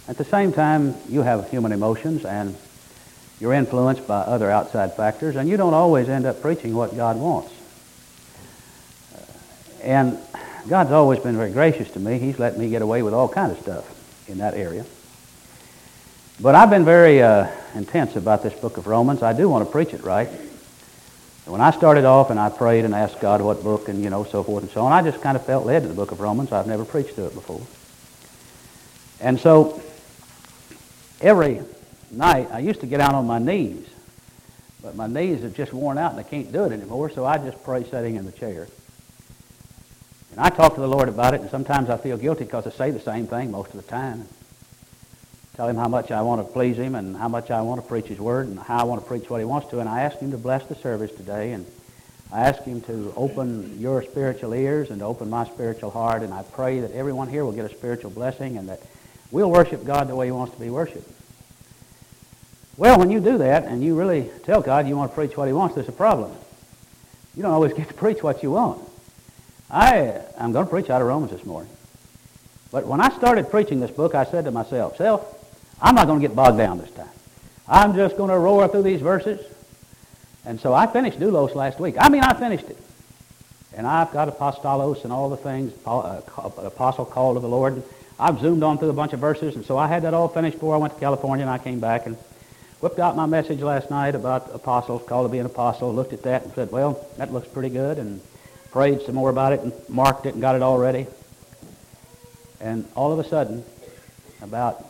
At the same time, you have human emotions and you're influenced by other outside factors, and you don't always end up preaching what God wants. And God's always been very gracious to me. He's let me get away with all kinds of stuff in that area. But I've been very intense about this book of Romans. I do want to preach it right. When I started off and I prayed and asked God what book and, so forth and so on, I just kind of felt led to the book of Romans. I've never preached to it before. And so every night I used to get down on my knees, but my knees have just worn out and I can't do it anymore, so I just pray sitting in the chair. And I talk to the Lord about it, and sometimes I feel guilty because I say the same thing most of the time. Tell Him how much I want to please Him and how much I want to preach His Word and how I want to preach what He wants to. And I ask Him to bless the service today, and I ask Him to open your spiritual ears and to open my spiritual heart, and I pray that everyone here will get a spiritual blessing and that we'll worship God the way He wants to be worshiped. Well, when you do that and you really tell God you want to preach what He wants, there's a problem. You don't always get to preach what you want. I'm going to preach out of Romans this morning. But when I started preaching this book, I said to myself, I'm not going to get bogged down this time. I'm just going to roar through these verses. And so I finished Doulos last week. I finished it. And I've got apostolos and all the things, apostle called of the Lord. I've zoomed on through a bunch of verses, and so I had that all finished before I went to California, and I came back and whipped out my message last night about apostles, called to be an apostle, looked at that and said, well, that looks pretty good, and prayed some more about it and marked it and got it all ready. And all of a sudden, about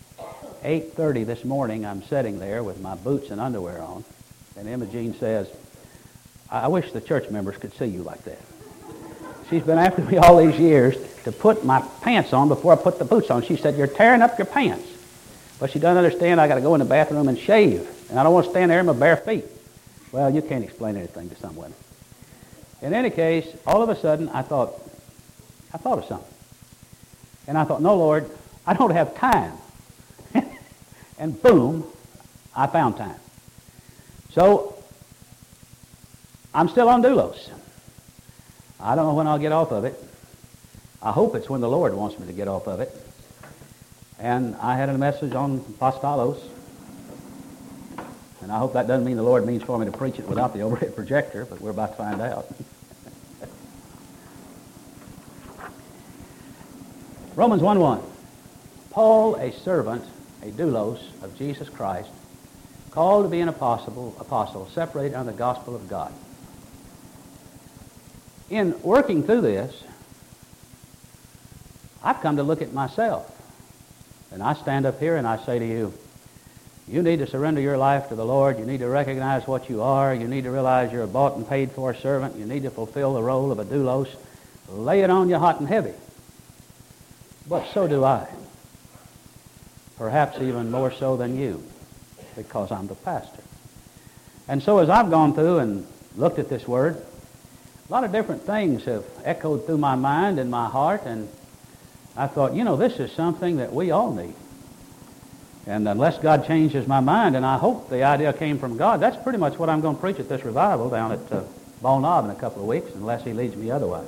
8:30 this morning, I'm sitting there with my boots and underwear on, and Imogene says, I wish the church members could see you like that. She's been after me all these years to put my pants on before I put the boots on. She said, you're tearing up your pants. But she doesn't understand I got to go in the bathroom and shave, and I don't want to stand there in my bare feet. Well, you can't explain anything to some women. In any case, all of a sudden, I thought of something. And I thought, no, Lord, I don't have time. And boom, I found time. So, I'm still on Doulos. I don't know when I'll get off of it. I hope it's when the Lord wants me to get off of it. And I had a message on apostolos. And I hope that doesn't mean the Lord means for me to preach it without the overhead projector, but we're about to find out. Romans 1:1. Paul, a servant, a doulos of Jesus Christ, called to be an apostle, separated under the gospel of God. In working through this, I've come to look at myself. And I stand up here and I say to you, you need to surrender your life to the Lord. You need to recognize what you are. You need to realize you're a bought and paid for servant. You need to fulfill the role of a doulos. Lay it on you hot and heavy. But so do I. Perhaps even more so than you, because I'm the pastor. And so as I've gone through and looked at this word, a lot of different things have echoed through my mind and my heart, and I thought, this is something that we all need. And unless God changes my mind, and I hope the idea came from God, that's pretty much what I'm going to preach at this revival down at Ball Knob in a couple of weeks, unless He leads me otherwise.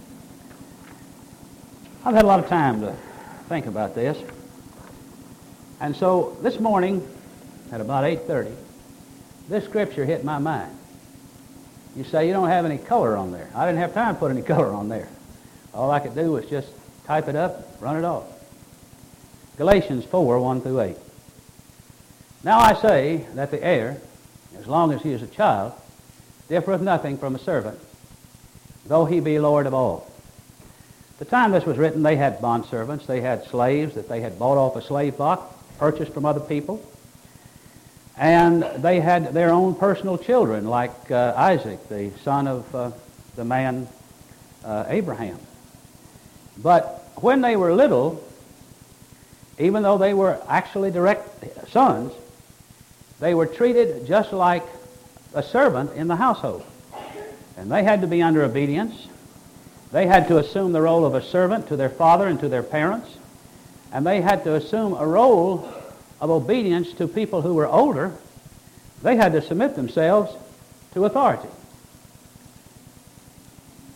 I've had a lot of time to think about this. And so this morning, at about 8:30, this scripture hit my mind. You say you don't have any color on there. I didn't have time to put any color on there. All I could do was just type it up, run it off. Galatians 4:1-8. Now I say that the heir, as long as he is a child, differeth nothing from a servant, though he be Lord of all. The time this was written, they had bondservants, they had slaves that they had bought off a slave block, purchased from other people, and they had their own personal children, like Isaac, the son of the man Abraham. But when they were little, even though they were actually direct sons, they were treated just like a servant in the household. And they had to be under obedience. They had to assume the role of a servant to their father and to their parents. And they had to assume a role of obedience to people who were older. They had to submit themselves to authority.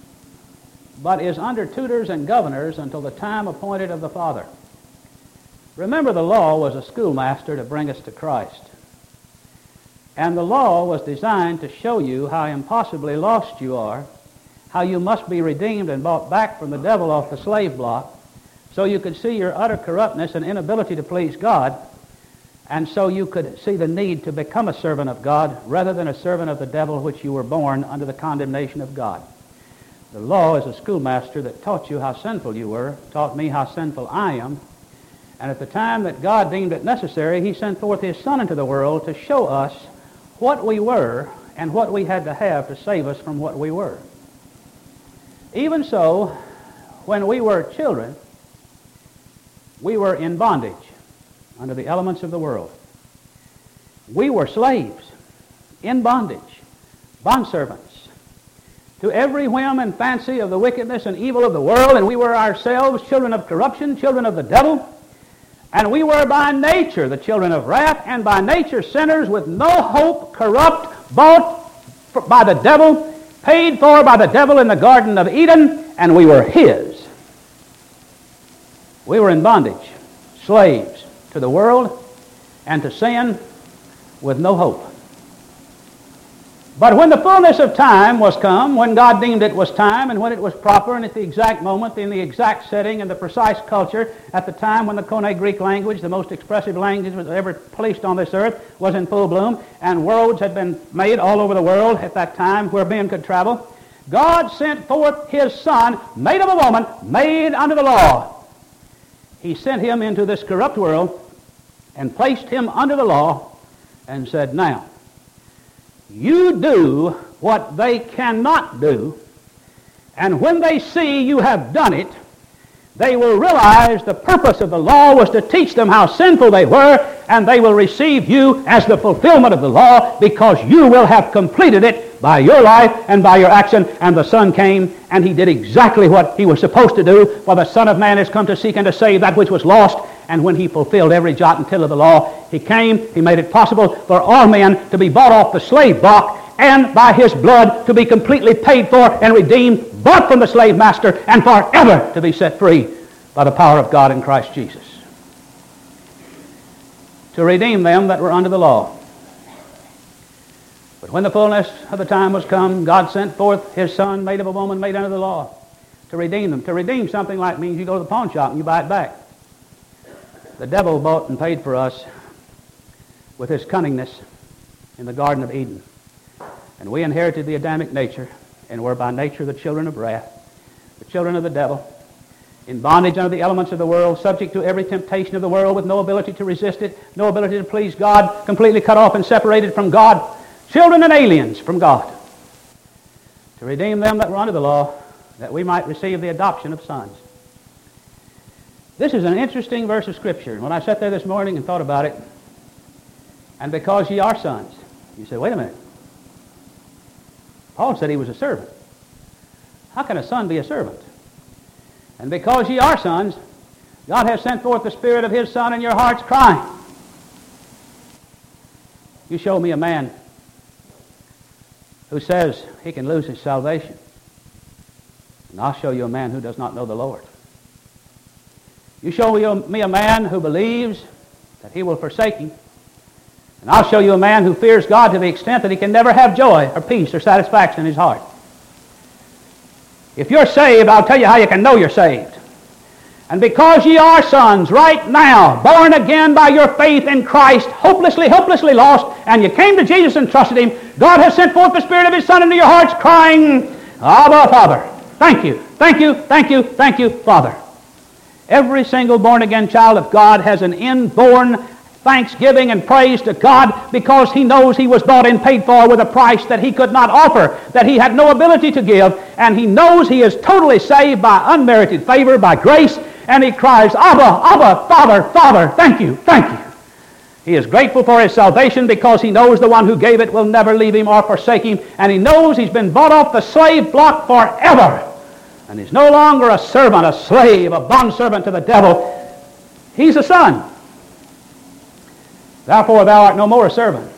But is under tutors and governors until the time appointed of the father. Remember, the law was a schoolmaster to bring us to Christ. And the law was designed to show you how impossibly lost you are, how you must be redeemed and bought back from the devil off the slave block, so you could see your utter corruptness and inability to please God, and so you could see the need to become a servant of God rather than a servant of the devil, which you were born under the condemnation of God. The law is a schoolmaster that taught you how sinful you were, taught me how sinful I am, and at the time that God deemed it necessary, he sent forth his Son into the world to show us what we were and what we had to have to save us from what we were. Even so, when we were children, we were in bondage under the elements of the world. We were slaves, in bondage, bondservants, to every whim and fancy of the wickedness and evil of the world, and we were ourselves children of corruption, children of the devil, and we were by nature the children of wrath, and by nature sinners with no hope, corrupt, bought by the devil, paid for by the devil in the Garden of Eden, and we were his. We were in bondage, slaves to the world and to sin with no hope. But when the fullness of time was come, when God deemed it was time, and when it was proper, and at the exact moment, in the exact setting, and the precise culture, at the time when the Koine Greek language, the most expressive language was ever placed on this earth, was in full bloom, and roads had been made all over the world at that time where men could travel, God sent forth his Son, made of a woman, made under the law. He sent him into this corrupt world and placed him under the law and said, now, you do what they cannot do, and when they see you have done it, they will realize the purpose of the law was to teach them how sinful they were, and they will receive you as the fulfillment of the law because you will have completed it by your life and by your action. And the Son came, and he did exactly what he was supposed to do, for the Son of Man has come to seek and to save that which was lost. And when he fulfilled every jot and tittle of the law, he came, he made it possible for all men to be bought off the slave block, and by his blood to be completely paid for and redeemed, bought from the slave master, and forever to be set free by the power of God in Christ Jesus. To redeem them that were under the law. But when the fullness of the time was come, God sent forth his Son, made of a woman, made under the law, to redeem them. To redeem something like means you go to the pawn shop and you buy it back. The devil bought and paid for us with his cunningness in the Garden of Eden. And we inherited the Adamic nature, and were by nature the children of wrath, the children of the devil, in bondage under the elements of the world, subject to every temptation of the world, with no ability to resist it, no ability to please God, completely cut off and separated from God, children and aliens from God, to redeem them that were under the law, that we might receive the adoption of sons. This is an interesting verse of Scripture. When I sat there this morning and thought about it, and because ye are sons, you say, wait a minute. Paul said he was a servant. How can a son be a servant? And because ye are sons, God has sent forth the Spirit of his Son in your hearts, crying. You show me a man who says he can lose his salvation, and I'll show you a man who does not know the Lord. You show me a man who believes that he will forsake him, and I'll show you a man who fears God to the extent that he can never have joy or peace or satisfaction in his heart. If you're saved, I'll tell you how you can know you're saved. And because ye are sons right now, born again by your faith in Christ, hopelessly lost, and you came to Jesus and trusted him, God has sent forth the Spirit of his Son into your hearts, crying, Abba, Father. Thank you, thank you, thank you, thank you, Father. Every single born-again child of God has an inborn thanksgiving and praise to God because he knows he was bought and paid for with a price that he could not offer, that he had no ability to give, and he knows he is totally saved by unmerited favor, by grace, and he cries, Abba, Abba, Father, Father, thank you, thank you. He is grateful for his salvation because he knows the one who gave it will never leave him or forsake him, and he knows he's been bought off the slave block forever. And he's no longer a servant, a slave, a bondservant to the devil. He's a son. Therefore thou art no more a servant.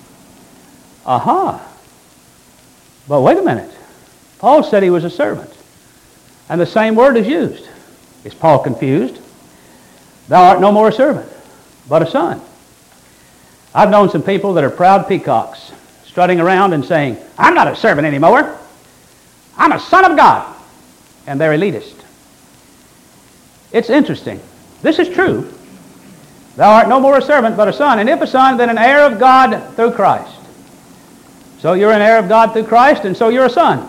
Aha. But wait a minute. Paul said he was a servant. And the same word is used. Is Paul confused? Thou art no more a servant, but a son. I've known some people that are proud peacocks, strutting around and saying, I'm not a servant anymore. I'm a son of God. And they're elitist. It's interesting. This is true. Thou art no more a servant, but a son. And if a son, then an heir of God through Christ. So you're an heir of God through Christ, and so you're a son.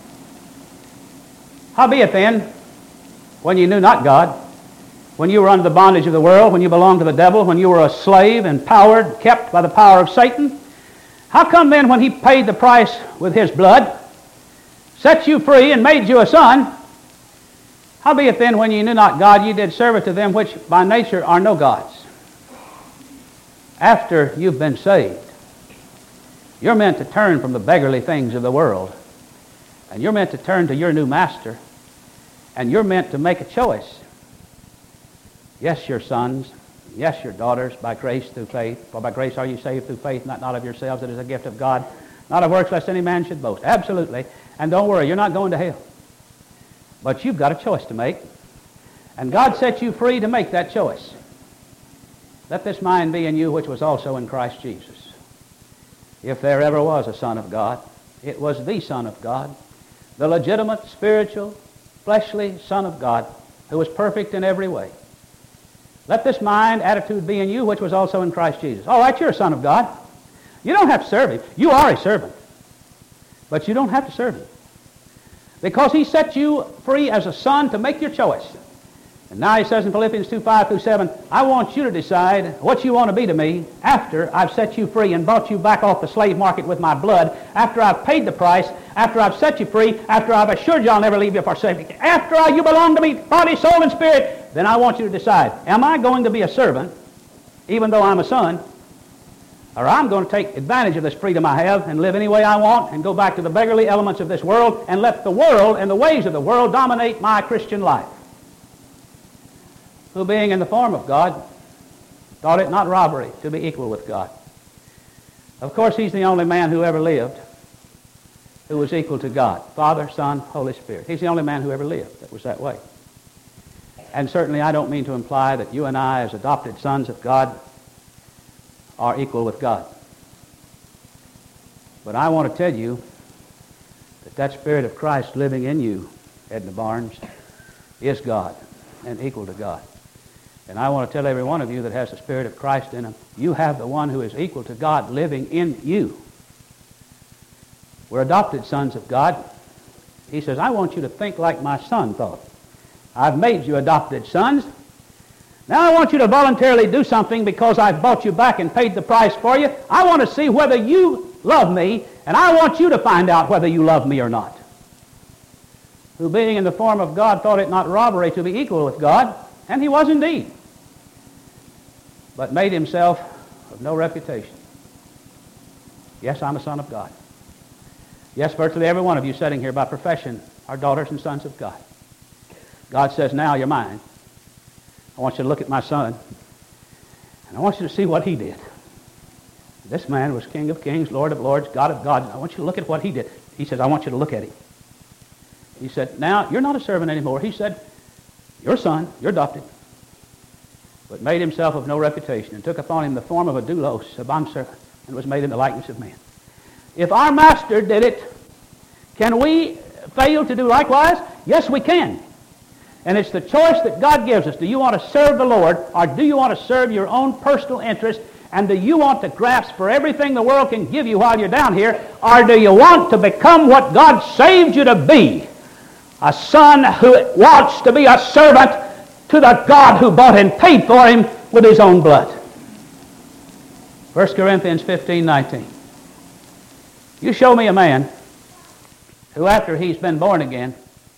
Howbeit then, when you knew not God, when you were under the bondage of the world, when you belonged to the devil, when you were a slave, empowered, kept by the power of Satan, how come then when he paid the price with his blood, set you free and made you a son, howbeit then when you knew not God, ye did serve to them which by nature are no gods? After you've been saved, you're meant to turn from the beggarly things of the world, and you're meant to turn to your new master, and you're meant to make a choice. Yes, your sons, yes, your daughters, by grace through faith. For by grace are you saved through faith, not of yourselves. It is a gift of God, not of works, lest any man should boast. Absolutely. And don't worry, you're not going to hell. But you've got a choice to make. And God set you free to make that choice. Let this mind be in you, which was also in Christ Jesus. If there ever was a Son of God, it was the Son of God, the legitimate, spiritual, fleshly Son of God, who was perfect in every way. Let this mind, attitude be in you, which was also in Christ Jesus. All right, you're a son of God. You don't have to serve him. You are a servant. But you don't have to serve him. Because he set you free as a son to make your choice. And now he says in Philippians 2:5-7, I want you to decide what you want to be to me after I've set you free and bought you back off the slave market with my blood, after I've paid the price, after I've set you free, after I've assured you I'll never leave you or forsake you, after you belong to me, body, soul, and spirit, then I want you to decide, am I going to be a servant, even though I'm a son, or I'm going to take advantage of this freedom I have and live any way I want and go back to the beggarly elements of this world and let the world and the ways of the world dominate my Christian life? Who being in the form of God, thought it not robbery to be equal with God. Of course, he's the only man who ever lived who was equal to God. Father, Son, Holy Spirit. He's the only man who ever lived that was that way. And certainly I don't mean to imply that you and I, as adopted sons of God, are equal with God. But I want to tell you that Spirit of Christ living in you, Edna Barnes, is God and equal to God. And I want to tell every one of you that has the Spirit of Christ in him, you have the one who is equal to God living in you. We're adopted sons of God. He says, I want you to think like my son thought. I've made you adopted sons. Now I want you to voluntarily do something because I've bought you back and paid the price for you. I want to see whether you love me, and I want you to find out whether you love me or not. Who being in the form of God thought it not robbery to be equal with God, and he was indeed, but made himself of no reputation. Yes, I'm a son of God. Yes, virtually every one of you sitting here by profession are daughters and sons of God. God says, now you're mine. I want you to look at my son, and I want you to see what he did. This man was King of kings, Lord of lords, God of gods. I want you to look at what he did. He says, I want you to look at him. He said, now, you're not a servant anymore. He said, you're a son, you're adopted, but made himself of no reputation and took upon him the form of a doulos, a bondservant, and was made in the likeness of men. If our master did it, can we fail to do likewise? Yes, we can. And it's the choice that God gives us. Do you want to serve the Lord, or do you want to serve your own personal interest, and do you want to grasp for everything the world can give you while you're down here, or do you want to become what God saved you to be? A son who wants to be a servant to the God who bought and paid for him with his own blood. 1 Corinthians 15:19. You show me a man who, after he's been born again,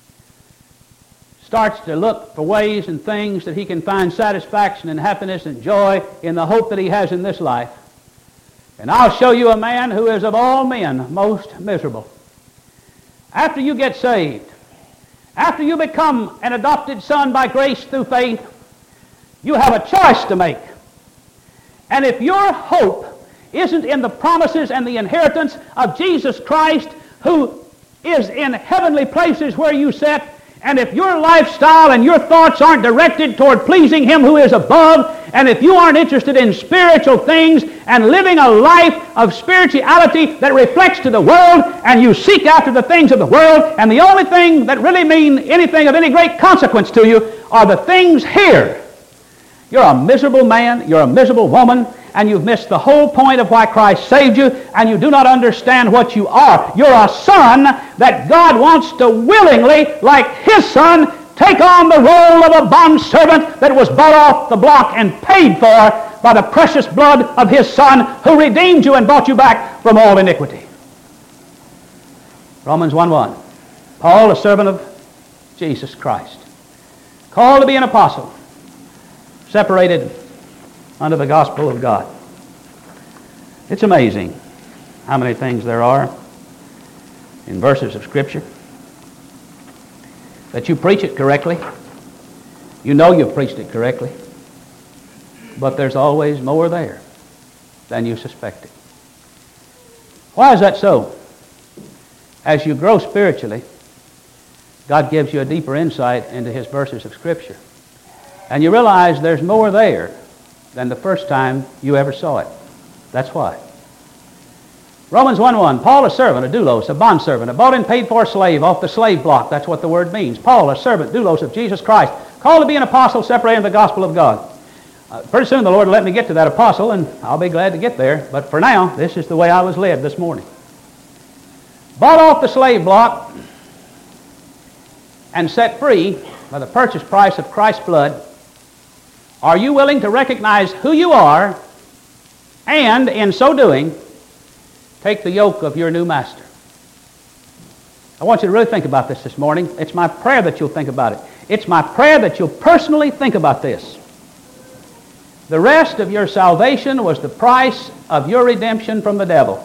starts to look for ways and things that he can find satisfaction and happiness and joy in the hope that he has in this life. And I'll show you a man who is of all men most miserable. After you get saved, after you become an adopted son by grace through faith, you have a choice to make. And if your hope isn't in the promises and the inheritance of Jesus Christ, who is in heavenly places where you sit, And if your lifestyle and your thoughts aren't directed toward pleasing Him who is above, and if you aren't interested in spiritual things and living a life of spirituality that reflects to the world, and you seek after the things of the world, and the only thing that really mean anything of any great consequence to you are the things here, you're a miserable man, you're a miserable woman, and you've missed the whole point of why Christ saved you, and you do not understand what you are. You're a son that God wants to willingly, like His Son, take on the role of a bondservant that was bought off the block and paid for by the precious blood of His Son, who redeemed you and brought you back from all iniquity. Romans 1:1. Paul, a servant of Jesus Christ, called to be an apostle, separated under the gospel of God. It's amazing how many things there are in verses of Scripture that you preach it correctly. You know you've preached it correctly, but there's always more there than you suspected. Why is that so? As you grow spiritually, God gives you a deeper insight into His verses of Scripture. And you realize there's more there than the first time you ever saw it. That's why. Romans 1:1, Paul, a servant, a doulos, a bondservant, a bought and paid for slave off the slave block. That's what the word means. Paul, a servant, doulos of Jesus Christ, called to be an apostle, separated the gospel of God. Pretty soon the Lord will let me get to that apostle, and I'll be glad to get there. But for now, this is the way I was led this morning. Bought off the slave block and set free by the purchase price of Christ's blood. Are you willing to recognize who you are and, in so doing, take the yoke of your new master? I want you to really think about this morning. It's my prayer that you'll think about it. It's my prayer that you'll personally think about this. The rest of your salvation was the price of your redemption from the devil.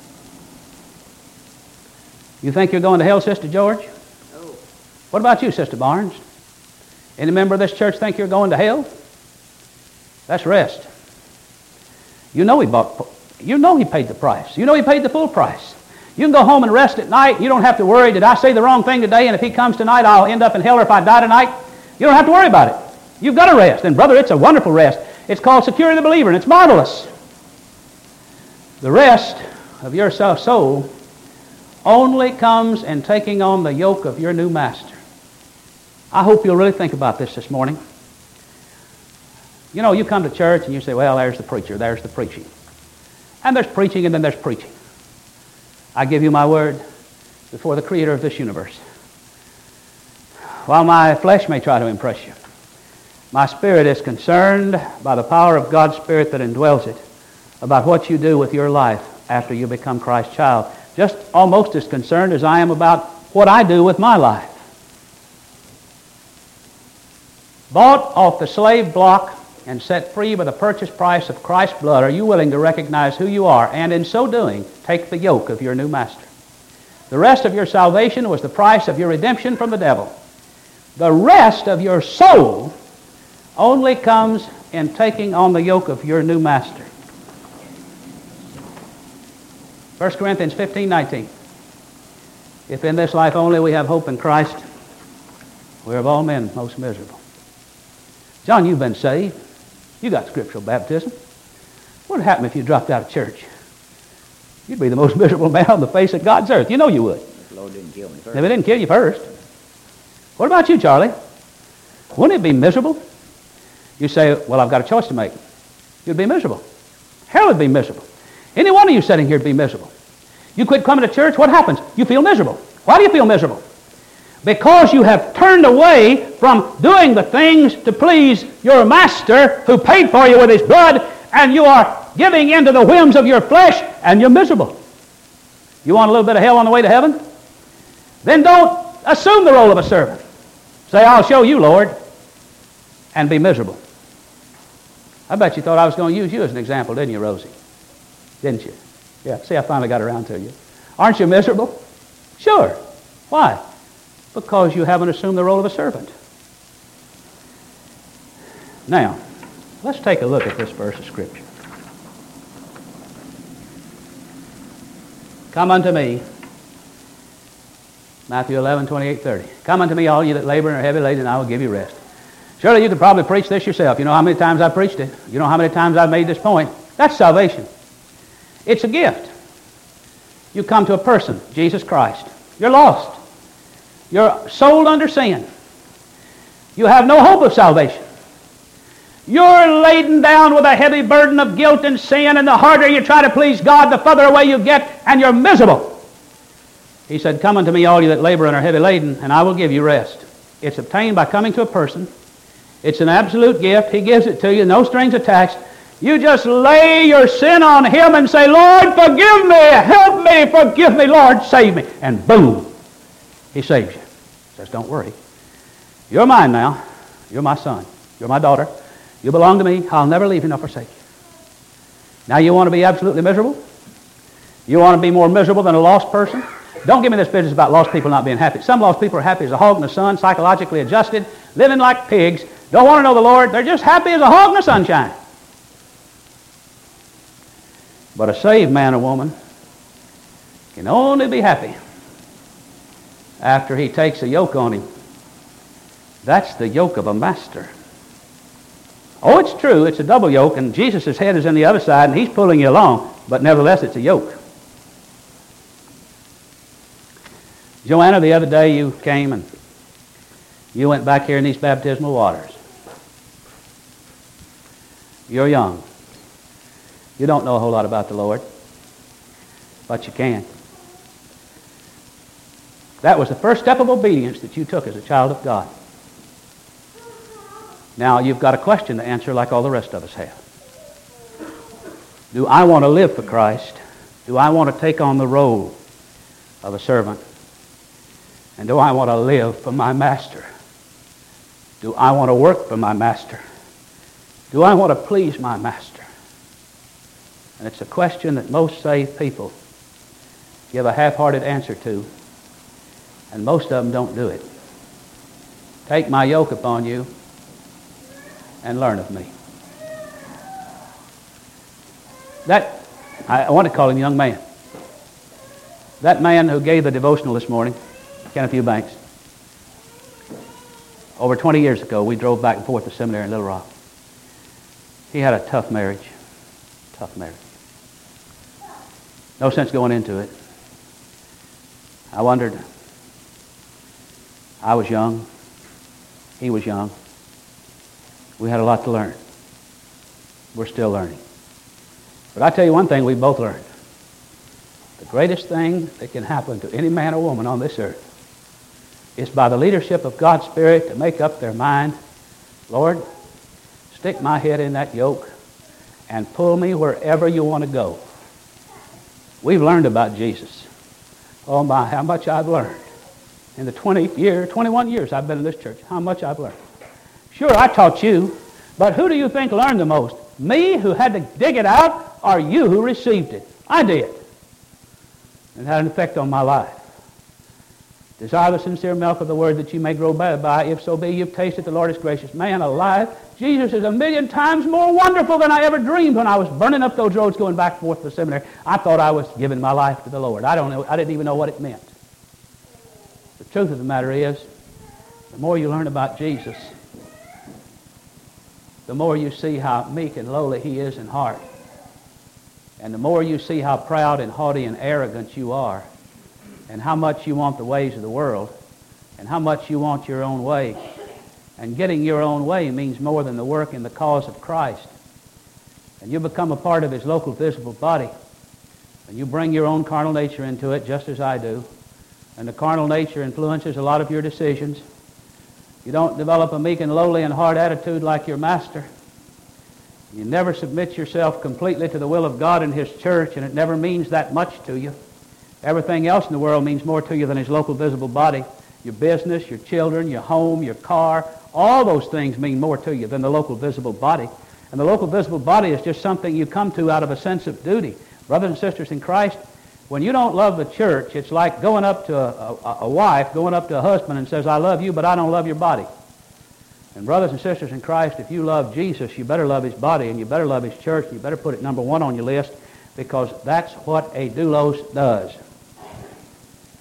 You think you're going to hell, Sister George? No. What about you, Sister Barnes? Any member of this church think you're going to hell? That's rest. You know He paid the price. You know He paid the full price. You can go home and rest at night. You don't have to worry, did I say the wrong thing today, and if He comes tonight, I'll end up in hell, or if I die tonight? You don't have to worry about it. You've got a rest. And brother, it's a wonderful rest. It's called security of the believer, and it's marvelous. The rest of your soul only comes in taking on the yoke of your new master. I hope you'll really think about this morning. You know, you come to church and you say, well, there's the preacher, there's the preaching. And there's preaching and then there's preaching. I give you my word before the Creator of this universe. While my flesh may try to impress you, my spirit is concerned by the power of God's Spirit that indwells it about what you do with your life after you become Christ's child. Just almost as concerned as I am about what I do with my life. Bought off the slave block and set free by the purchase price of Christ's blood, are you willing to recognize who you are and in so doing take the yoke of your new master? The rest of your salvation was the price of your redemption from the devil. The rest of your soul only comes in taking on the yoke of your new master. 1 Corinthians 15:19. If in this life only we have hope in Christ, we're of all men most miserable. John, you've been saved. You got scriptural baptism. What would happen if you dropped out of church? You'd be the most miserable man on the face of God's earth. You know you would. If the Lord didn't kill me first. If He didn't kill you first. What about you, Charlie? Wouldn't it be miserable? You say, well, I've got a choice to make. You'd be miserable. Hell would be miserable. Any one of you sitting here would be miserable. You quit coming to church, what happens? You feel miserable. Why do you feel miserable? Because you have turned away from doing the things to please your master who paid for you with His blood, and you are giving in to the whims of your flesh, and you're miserable. You want a little bit of hell on the way to heaven? Then don't assume the role of a servant. Say, I'll show you, Lord, and be miserable. I bet you thought I was going to use you as an example, didn't you, Rosie? Didn't you? Yeah, see, I finally got around to you. Aren't you miserable? Sure. Why? Because you haven't assumed the role of a servant. Now, let's take a look at this verse of Scripture. Come unto me, Matthew 11, 28, 30. Come unto me, all you that labor and are heavy laden, and I will give you rest. Surely you could probably preach this yourself. You know how many times I've preached it. You know how many times I've made this point. That's salvation. It's a gift. You come to a person, Jesus Christ. You're lost. You're sold under sin. You have no hope of salvation. You're laden down with a heavy burden of guilt and sin, and the harder you try to please God, the further away you get, and you're miserable. He said, come unto me, all you that labor and are heavy laden, and I will give you rest. It's obtained by coming to a person. It's an absolute gift. He gives it to you, no strings attached. You just lay your sin on Him and say, Lord, forgive me, help me, forgive me, Lord, save me. And boom, He saves you. He says, don't worry. You're mine now. You're my son. You're my daughter. You belong to me. I'll never leave you nor forsake you. Now you want to be absolutely miserable? You want to be more miserable than a lost person? Don't give me this business about lost people not being happy. Some lost people are happy as a hog in the sun, psychologically adjusted, living like pigs, don't want to know the Lord. They're just happy as a hog in the sunshine. But a saved man or woman can only be happy after he takes a yoke on him. That's the yoke of a master. Oh, it's true, it's a double yoke, and Jesus' head is on the other side, and He's pulling you along, but nevertheless, it's a yoke. Joanna, the other day you came and you went back here in these baptismal waters. You're young. You don't know a whole lot about the Lord, but you can. That was the first step of obedience that you took as a child of God. Now you've got a question to answer like all the rest of us have. Do I want to live for Christ? Do I want to take on the role of a servant? And do I want to live for my master? Do I want to work for my master? Do I want to please my master? And it's a question that most saved people give a half-hearted answer to, and most of them don't do it. Take my yoke upon you and learn of me. I want to call him young man. That man who gave the devotional this morning, Kenneth Eubanks, over 20 years ago, we drove back and forth to seminary in Little Rock. He had a tough marriage. Tough marriage. No sense going into it. I wondered. I was young. He was young. We had a lot to learn. We're still learning. But I tell you one thing we both learned. The greatest thing that can happen to any man or woman on this earth is by the leadership of God's Spirit to make up their mind, Lord, stick my head in that yoke and pull me wherever you want to go. We've learned about Jesus. Oh my, how much I've learned. In the 21 years I've been in this church, how much I've learned. Sure, I taught you, but who do you think learned the most? Me, who had to dig it out, or you who received it? I did. It had an effect on my life. Desire the sincere milk of the word that you may grow by. If so be you've tasted the Lord is gracious. Man alive, Jesus is 1,000,000 times more wonderful than I ever dreamed when I was burning up those roads going back and forth to the seminary. I thought I was giving my life to the Lord. I didn't even know what it meant. The truth of the matter is, the more you learn about Jesus, the more you see how meek and lowly He is in heart. And the more you see how proud and haughty and arrogant you are, and how much you want the ways of the world, and how much you want your own way. And getting your own way means more than the work in the cause of Christ. And you become a part of His local visible body, and you bring your own carnal nature into it, just as I do. And the carnal nature influences a lot of your decisions. You don't develop a meek and lowly and hard attitude like your master. You never submit yourself completely to the will of God and His church, and it never means that much to you. Everything else in the world means more to you than His local visible body. Your business, your children, your home, your car, all those things mean more to you than the local visible body. And the local visible body is just something you come to out of a sense of duty. Brothers and sisters in Christ, when you don't love the church, it's like going up to a wife, going up to a husband and says, I love you, but I don't love your body. And brothers and sisters in Christ, if you love Jesus, you better love His body, and you better love His church, and you better put it number one on your list, because that's what a doulos does.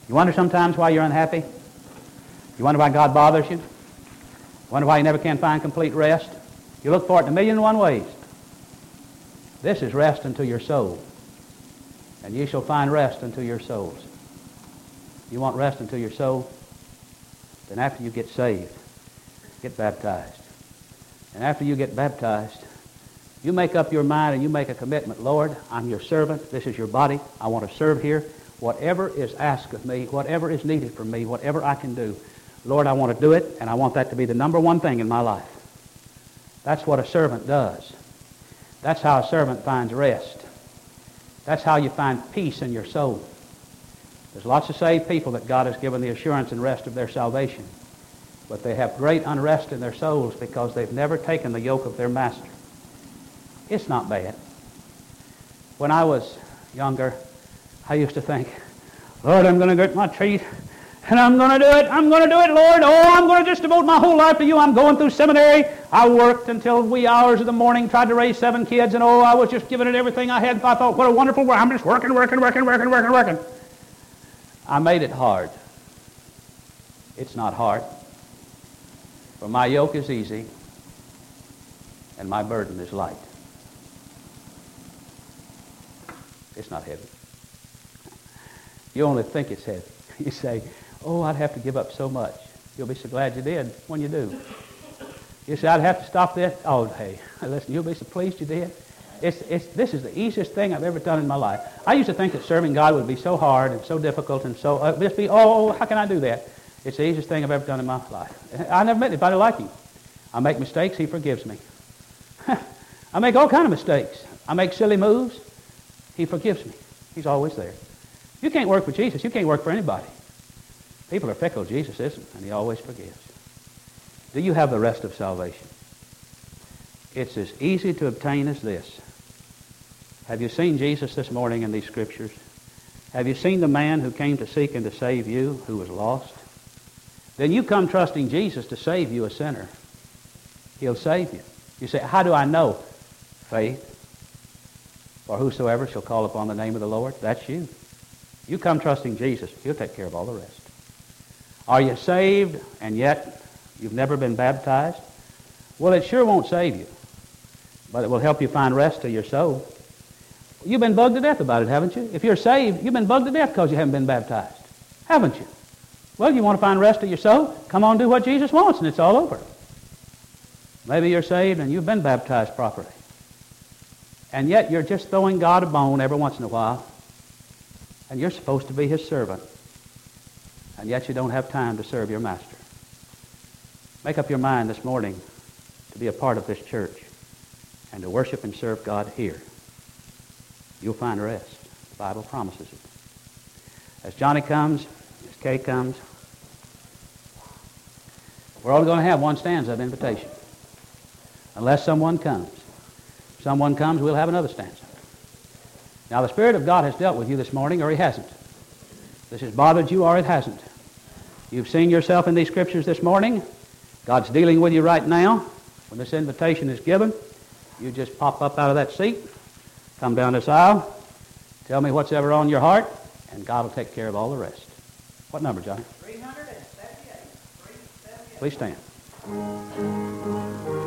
You wonder sometimes why you're unhappy? You wonder why God bothers you? Wonder why you never can find complete rest? You look for it in 1,000,001 ways. This is rest unto your soul. And ye shall find rest unto your souls. You want rest unto your soul? Then after you get saved, get baptized. And after you get baptized, you make up your mind and you make a commitment. Lord, I'm your servant. This is your body. I want to serve here. Whatever is asked of me, whatever is needed from me, whatever I can do, Lord, I want to do it, and I want that to be the number one thing in my life. That's what a servant does. That's how a servant finds rest. That's how you find peace in your soul. There's lots of saved people that God has given the assurance and rest of their salvation, but they have great unrest in their souls because they've never taken the yoke of their master. It's not bad. When I was younger, I used to think, Lord, I'm going to get my teeth, and I'm going to do it. I'm going to do it, Lord. Oh, I'm going to just devote my whole life to you. I'm going through seminary. I worked until wee hours of the morning, tried to raise 7 kids, and oh, I was just giving it everything I had. I thought, what a wonderful work. I'm just working. I made it hard. It's not hard. For my yoke is easy, and my burden is light. It's not heavy. You only think it's heavy. You say, oh, I'd have to give up so much. You'll be so glad you did when you do. You say, I'd have to stop this. Oh, hey, listen, you'll be so pleased you did. This is the easiest thing I've ever done in my life. I used to think that serving God would be so hard and so difficult and so, just be, oh, how can I do that? It's the easiest thing I've ever done in my life. I never met anybody like him. I make mistakes, he forgives me. I make all kinds of mistakes. I make silly moves, he forgives me. He's always there. You can't work for Jesus. You can't work for anybody. People are fickle. Jesus isn't, and he always forgives. Do you have the rest of salvation? It's as easy to obtain as this. Have you seen Jesus this morning in these scriptures? Have you seen the man who came to seek and to save you, who was lost? Then you come trusting Jesus to save you, a sinner. He'll save you. You say, how do I know? Faith. For whosoever shall call upon the name of the Lord, that's you. You come trusting Jesus, he'll take care of all the rest. Are you saved and yet you've never been baptized? Well, it sure won't save you, but it will help you find rest to your soul. You've been bugged to death about it, haven't you? If you're saved, you've been bugged to death because you haven't been baptized, haven't you? Well, you want to find rest to your soul? Come on, do what Jesus wants, and it's all over. Maybe you're saved and you've been baptized properly, and yet you're just throwing God a bone every once in a while, and you're supposed to be his servant, and yet you don't have time to serve your master. Make up your mind this morning to be a part of this church and to worship and serve God here. You'll find rest. The Bible promises it. As Johnny comes, as Kay comes, we're only going to have one stanza of invitation. Unless someone comes. If someone comes, we'll have another stanza. Now, the Spirit of God has dealt with you this morning, or he hasn't. This has bothered you, or it hasn't. You've seen yourself in these scriptures this morning. God's dealing with you right now. When this invitation is given, you just pop up out of that seat, come down this aisle, tell me what's ever on your heart, and God will take care of all the rest. What number, Johnny? 378. 378. Please stand.